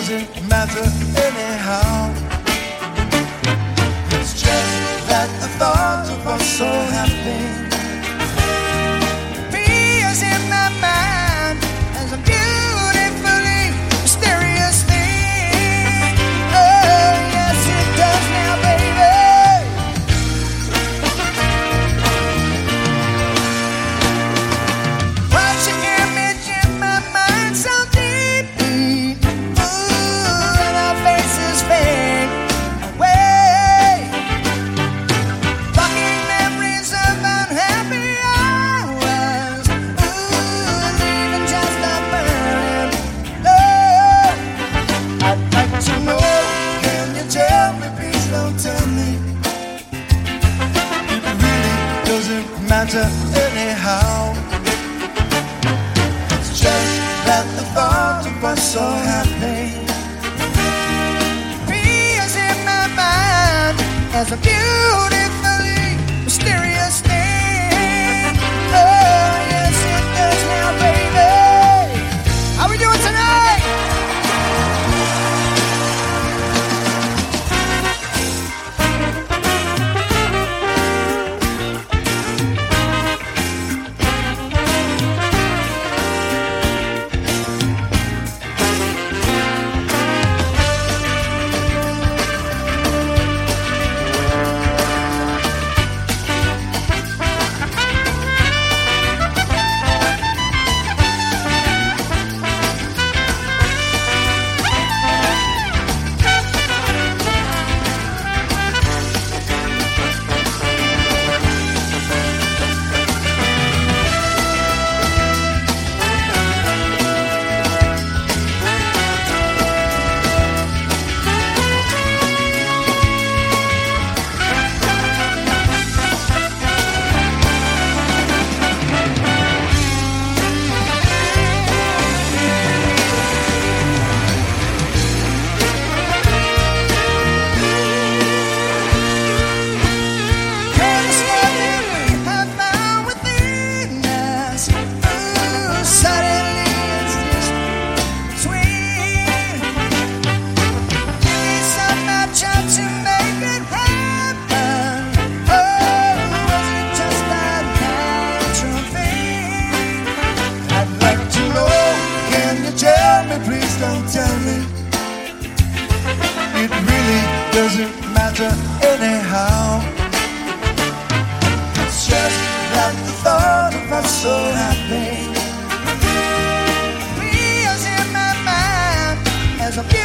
doesn't matter anyhow. It's just that the thought of us so happy appears in my mind as a beautifully mysterious thing. Oh yes, it does now, baby. Watch your image in my mind so deeply. Ooh, and our faces fade away, blocking memories of unhappy hours. Ooh, leaving just a burning love. I'd like to know, can you tell me, please don't tell me. It really doesn't matter anyhow. It's just that the thought of us so happy appears in my mind as a beautifully mysterious thing. Oh yes, it does now, baby. How we doing tonight? Please don't tell me. It really doesn't matter anyhow. It's just that the thought of us so happy appears in my mind as a